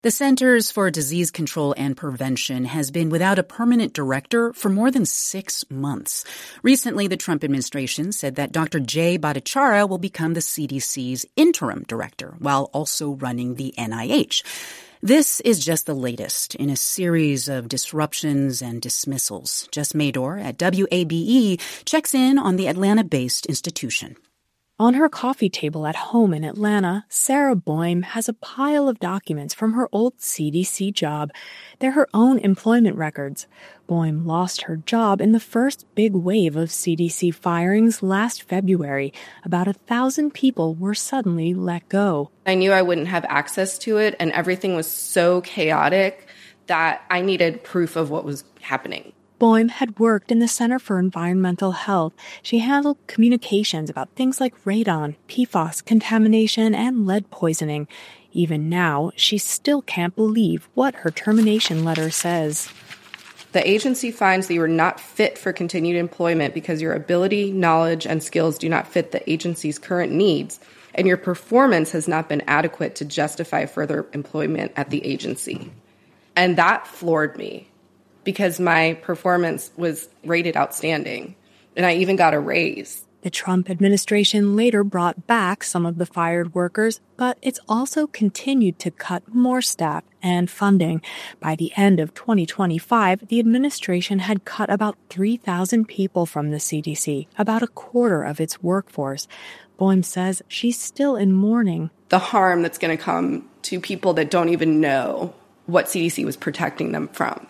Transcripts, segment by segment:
The Centers for Disease Control and Prevention has been without a permanent director for more than 6 months. Recently, the Trump administration said that Dr. Jay Bhattacharya will become the CDC's interim director while also running the NIH. This is just the latest in a series of disruptions and dismissals. Jess Mador at WABE checks in on the Atlanta-based institution. On her coffee table at home in Atlanta, Sarah Boehm has a pile of documents from her old CDC job. They're her own employment records. Boehm lost her job in the first big wave of CDC firings last February. About 1,000 people were suddenly let go. I knew I wouldn't have access to it, and everything was so chaotic that I needed proof of what was happening. Boehm had worked in the Center for Environmental Health. She handled communications about things like radon, PFAS contamination, and lead poisoning. Even now, she still can't believe what her termination letter says. The agency finds that you are not fit for continued employment because your ability, knowledge, and skills do not fit the agency's current needs, and your performance has not been adequate to justify further employment at the agency. And that floored me, because my performance was rated outstanding, and I even got a raise. The Trump administration later brought back some of the fired workers, but it's also continued to cut more staff and funding. By the end of 2025, the administration had cut about 3,000 people from the CDC, about a quarter of its workforce. Boehm says she's still in mourning. The harm that's going to come to people that don't even know what CDC was protecting them from.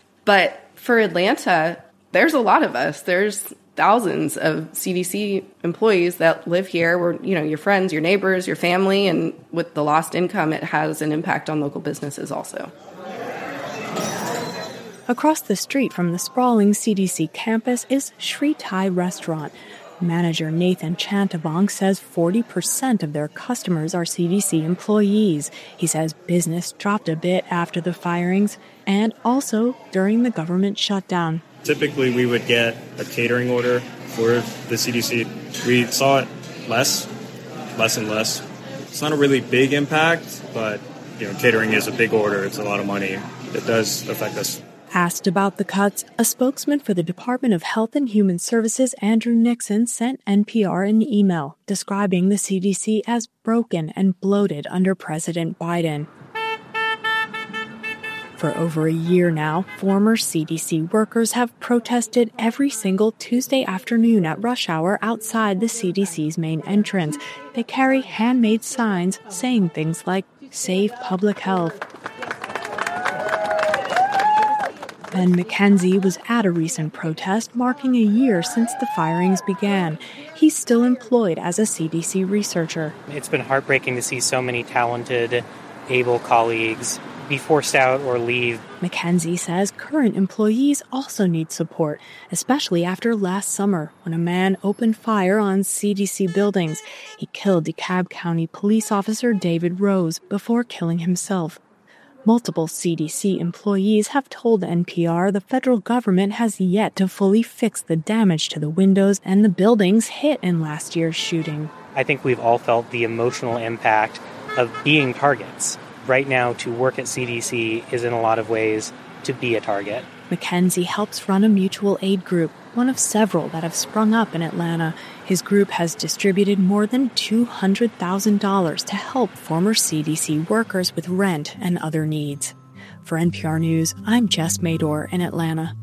But for Atlanta, there's a lot of us. There's thousands of CDC employees that live here. We're, your friends, your neighbors, your family, and with the lost income, it has an impact on local businesses also. Across the street from the sprawling CDC campus is Shri Thai Restaurant. Manager Nathan Chantavong says 40% of their customers are CDC employees. He says business dropped a bit after the firings and also during the government shutdown. Typically, we would get a catering order for the CDC. We saw it less and less. It's not a really big impact, but catering is a big order. It's a lot of money. It does affect us. Asked about the cuts, a spokesman for the Department of Health and Human Services, Andrew Nixon, sent NPR an email describing the CDC as broken and bloated under President Biden. For over a year now, former CDC workers have protested every single Tuesday afternoon at rush hour outside the CDC's main entrance. They carry handmade signs saying things like, "Save public health." Ben McKenzie was at a recent protest marking a year since the firings began. He's still employed as a CDC researcher. It's been heartbreaking to see so many talented, able colleagues be forced out or leave. McKenzie says current employees also need support, especially after last summer when a man opened fire on CDC buildings. He killed DeKalb County police officer David Rose before killing himself. Multiple CDC employees have told NPR the federal government has yet to fully fix the damage to the windows and the buildings hit in last year's shooting. I think we've all felt the emotional impact of being targets. Right now, to work at CDC is in a lot of ways to be a target. McKenzie helps run a mutual aid group, one of several that have sprung up in Atlanta. His group has distributed more than $200,000 to help former CDC workers with rent and other needs. For NPR News, I'm Jess Mador in Atlanta.